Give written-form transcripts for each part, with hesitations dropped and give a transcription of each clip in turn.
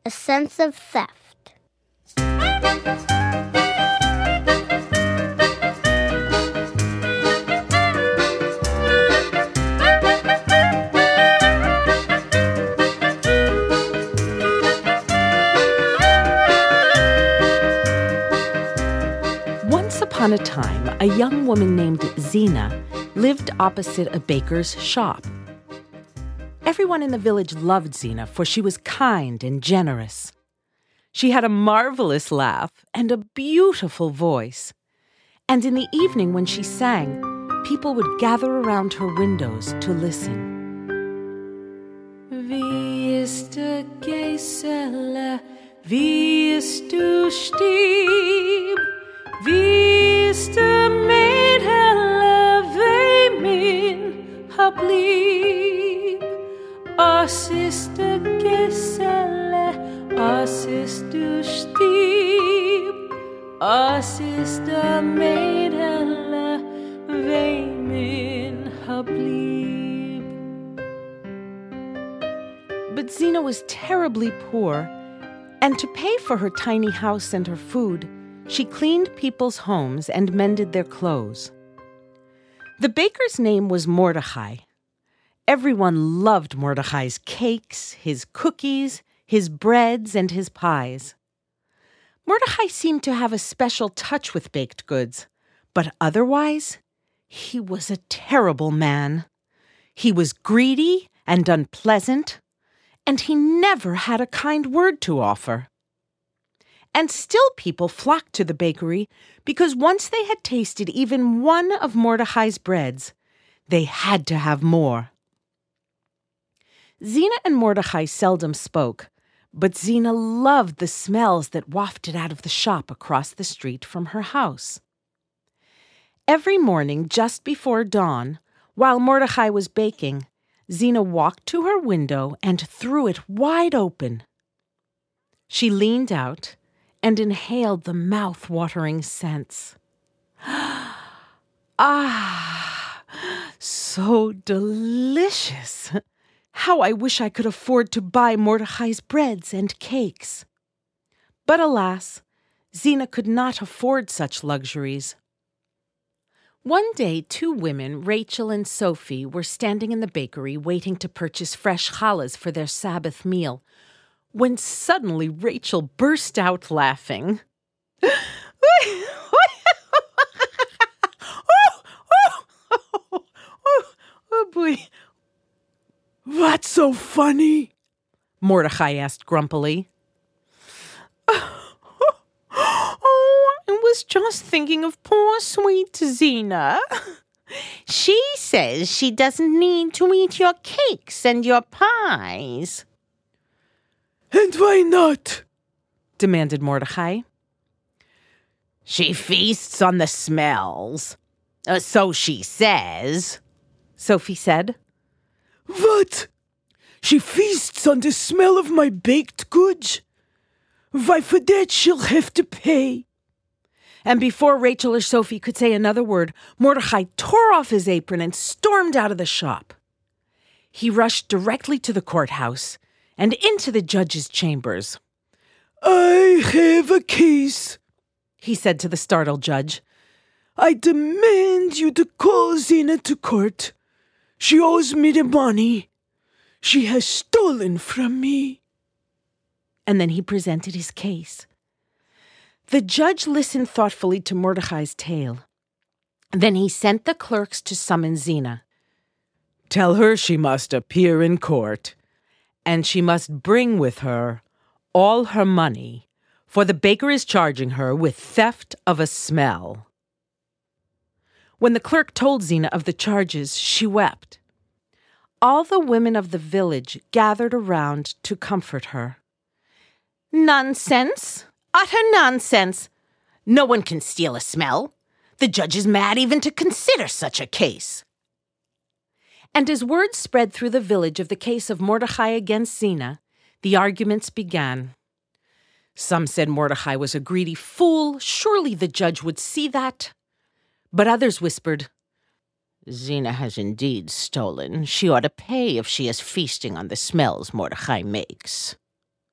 a sense of theft. Once upon a time, a young woman named Zina lived opposite a baker's shop. Everyone in the village loved Zina, for she was kind and generous. She had a marvelous laugh and a beautiful voice. And in the evening when she sang, people would gather around her windows to listen. Wie ist der Geselle, wie ist du stieb, wie ist der Mädel, wei min hab lieb. As ist der Geselle, as ist du stieb, as ist der Mädel, wei min hab lieb. But Zina was terribly poor, and to pay for her tiny house and her food, she cleaned people's homes and mended their clothes. The baker's name was Mordechai. Everyone loved Mordechai's cakes, his cookies, his breads, and his pies. Mordechai seemed to have a special touch with baked goods, but otherwise, he was a terrible man. He was greedy and unpleasant, and he never had a kind word to offer. And still people flocked to the bakery because once they had tasted even one of Mordechai's breads, they had to have more. Zina and Mordechai seldom spoke, but Zina loved the smells that wafted out of the shop across the street from her house. Every morning, just before dawn, while Mordechai was baking, Zina walked to her window and threw it wide open. She leaned out and inhaled the mouth-watering scents. Ah, so delicious! How I wish I could afford to buy Mordechai's breads and cakes. But alas, Zina could not afford such luxuries. One day, two women, Rachel and Sophie, were standing in the bakery waiting to purchase fresh challahs for their Sabbath meal, when suddenly Rachel burst out laughing. Oh boy. What's so funny? Mordechai asked grumpily. Oh, I was just thinking of poor sweet Zina. She says she doesn't need to eat your cakes and your pies. And why not? Demanded Mordechai. She feasts on the smells. So she says, Sophie said. What? She feasts on the smell of my baked goods? Why, for that she'll have to pay. And before Rachel or Sophie could say another word, Mordechai tore off his apron and stormed out of the shop. He rushed directly to the courthouse and into the judge's chambers. I have a case, he said to the startled judge. I demand you to call Zina to court. She owes me the money. She has stolen from me. And then he presented his case. The judge listened thoughtfully to Mordechai's tale. Then he sent the clerks to summon Zina. Tell her she must appear in court, and she must bring with her all her money, for the baker is charging her with theft of a smell. When the clerk told Zina of the charges, she wept. All the women of the village gathered around to comfort her. Nonsense! Utter nonsense! No one can steal a smell. The judge is mad even to consider such a case. And as word spread through the village of the case of Mordechai against Zina, the arguments began. Some said Mordechai was a greedy fool. Surely the judge would see that. But others whispered, Zina has indeed stolen. She ought to pay if she is feasting on the smells Mordechai makes.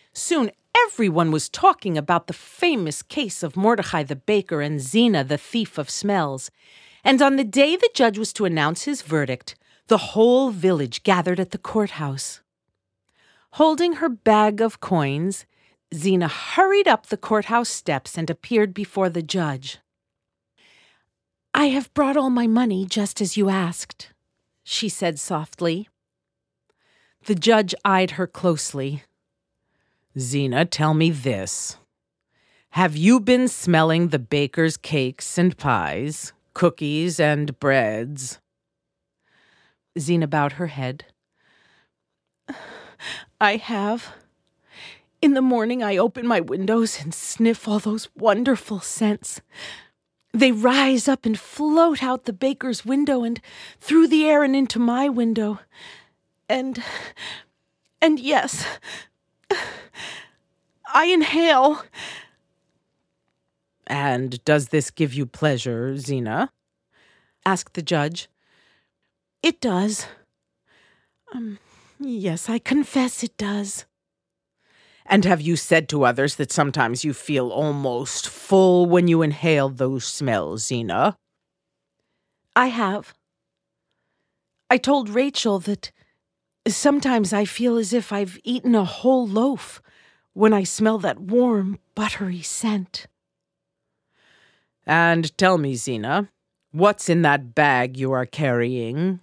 Soon everyone was talking about the famous case of Mordecai the baker and Zina the thief of smells. And on the day the judge was to announce his verdict, the whole village gathered at the courthouse. Holding her bag of coins, Zina hurried up the courthouse steps and appeared before the judge. "I have brought all my money just as you asked," she said softly. The judge eyed her closely. "Zina, tell me this. Have you been smelling the baker's cakes and pies, cookies and breads?" Zina bowed her head. "I have. In the morning I open my windows and sniff all those wonderful scents. They rise up and float out the baker's window and through the air and into my window. And yes, I inhale." "And does this give you pleasure, Zina?" asked the judge. "It does. Yes, I confess it does." "And have you said to others that sometimes you feel almost full when you inhale those smells, Zina?" "I have. I told Rachel that sometimes I feel as if I've eaten a whole loaf when I smell that warm, buttery scent." "And tell me, Zina, what's in that bag you are carrying?"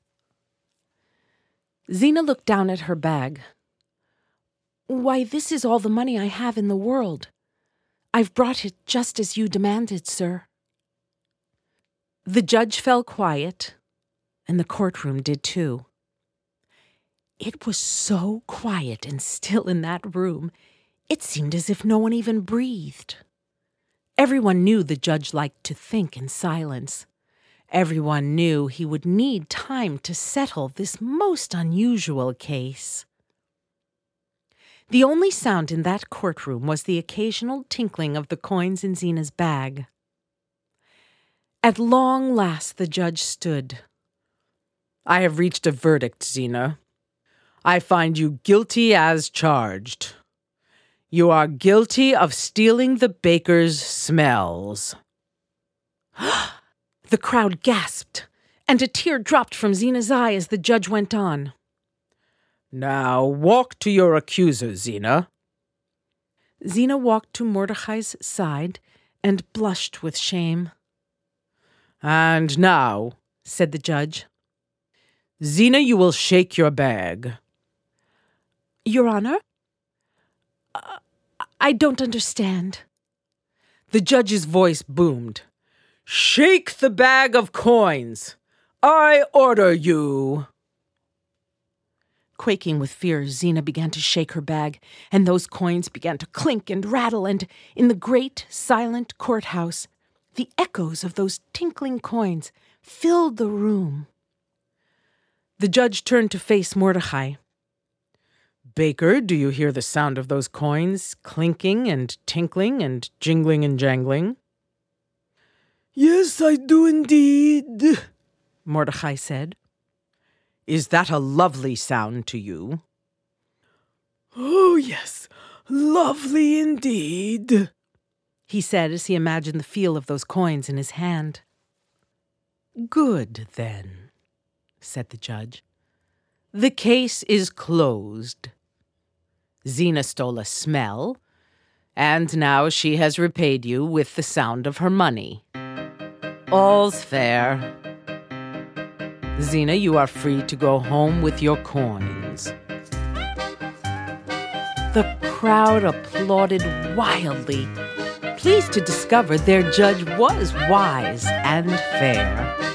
Zina looked down at her bag. "Why, this is all the money I have in the world. I've brought it just as you demanded, sir." The judge fell quiet, and the courtroom did too. It was so quiet and still in that room, it seemed as if no one even breathed. Everyone knew the judge liked to think in silence. Everyone knew he would need time to settle this most unusual case. The only sound in that courtroom was the occasional tinkling of the coins in Zina's bag. At long last the judge stood. "I have reached a verdict, Zina. I find you guilty as charged. You are guilty of stealing the baker's smells." The crowd gasped, and a tear dropped from Zina's eye as the judge went on. "Now walk to your accuser, Zina." Zina walked to Mordecai's side and blushed with shame. "And now," said the judge, "Zina, you will shake your bag." "Your Honor? I don't understand." The judge's voice boomed. "Shake the bag of coins! I order you!" Quaking with fear, Zina began to shake her bag, and those coins began to clink and rattle, and in the great, silent courthouse, the echoes of those tinkling coins filled the room. The judge turned to face Mordecai. "Baker, do you hear the sound of those coins clinking and tinkling and jingling and jangling?" "Yes, I do indeed," Mordecai said. "Is that a lovely sound to you?" "Oh, yes, lovely indeed," he said as he imagined the feel of those coins in his hand. "Good, then," said the judge. "The case is closed. Zina stole a smell, and now she has repaid you with the sound of her money. All's fair. Zina, you are free to go home with your coins." The crowd applauded wildly, pleased to discover their judge was wise and fair.